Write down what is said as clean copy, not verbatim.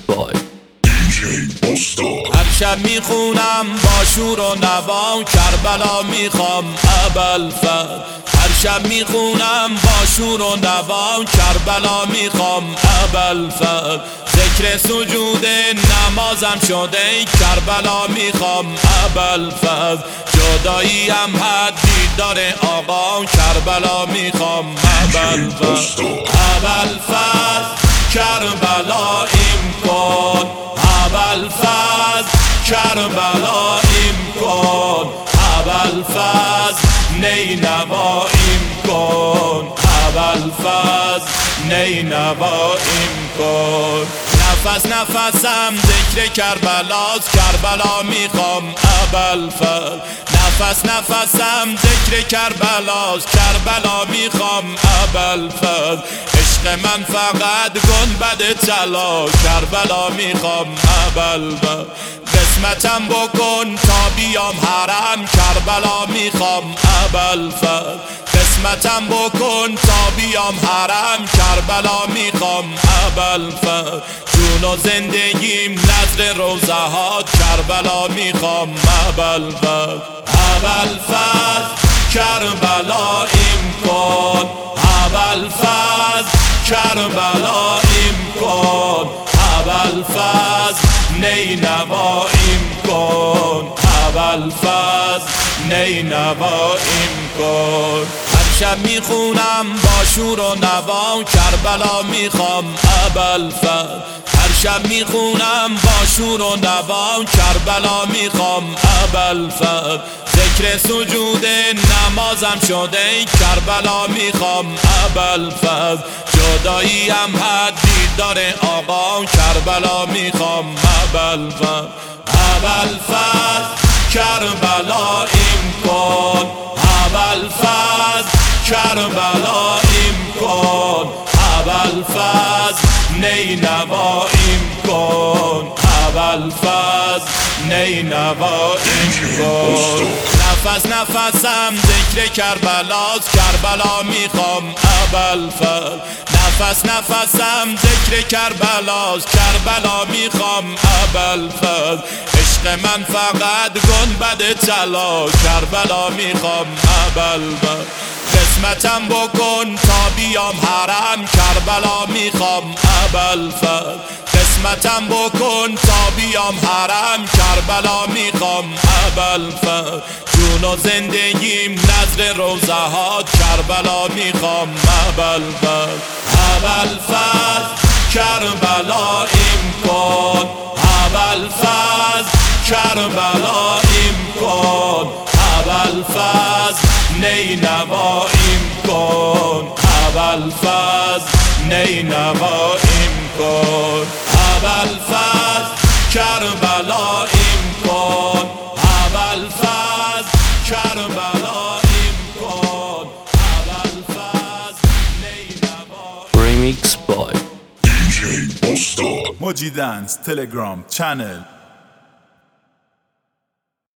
by DJ Busta. هر شب میخونم با شور و نوا کربلا میخوام ابوالفضل. هر شب میخونم با شور و نوا کربلا میخوام ابوالفضل. ذکر سجود نمازم شده کربلا میخوام ابوالفضل. جدایی هم حدی داره آقا کربلا میخوام ابوالفضل. ابوالفضل کربلاییم کن، ابوالفضل کربلاییم کن، ابوالفضل نینواییم کن، ابوالفضل نینواییم کن. نفس نفسم ذکر کربلاست، کربلا میخوام ابوالفضل. نفس نفسم ذکر کربلاست، کربلا میخوام ابوالفضل. عشق من فقط گنبد طلا، کربلا میخوام ابوالفضل. قسمتم بکن تا بیام حرم، کربلا میخوام ابوالفضل. قسمتم بکن تا بیام حرم، کربلا میخوام ابوالفضل. جون و زندگیم نذر روزه هات، کربلا میخوام ابوالفضل. ابوالفضل کربلاییم کن، ابوالفضل کربلاییم کن، ابوالفضل نینواییم کن، ابوالفضل نینواییم کن. هر شب میخونم با شور و نوا کربلا میخوام ابوالفضل. هر شب میخونم با شور و نوا کربلا میخوام ابوالفضل. ذکر سجود نمازم شده کربلا میخوام ابوالفضل. جدایی هم حدی داره آقا کربلا میخوام ابوالفضل. ابوالفضل کربلاییم کن، ابوالفضل کربلاییم کن، ابوالفضل نینواییم کن، ابوالفضل نینواییم کن. نفس نفسم ذکر کربلاست، کربلا میخوام ابوالفضل. نفس نفسم ذکر کربلاست، کربلا میخوام ابوالفضل. عشق من فقط گنبد طلا، کربلا میخوام ابوالفضل. قسمتم بکن تا بیام حرم، کربلا میخوام ابوالفضل. قسمتم بکن تا بیام حرم، کربلا میخوام ابوالفضل. جون و زندگیم نذر روزه هات، کربلا میخوام ابوالفضل. ابوالفضل کربلاییم کن، ابوالفضل کربلاییم کن، ابوالفضل نینواییم کن، ابوالفضل نینواییم کن. ابوالفضل کربلاییم کن، ابوالفضل کربلاییم کن، ابوالفضل نینواییم. Remix by Moji Dance Telegram channel.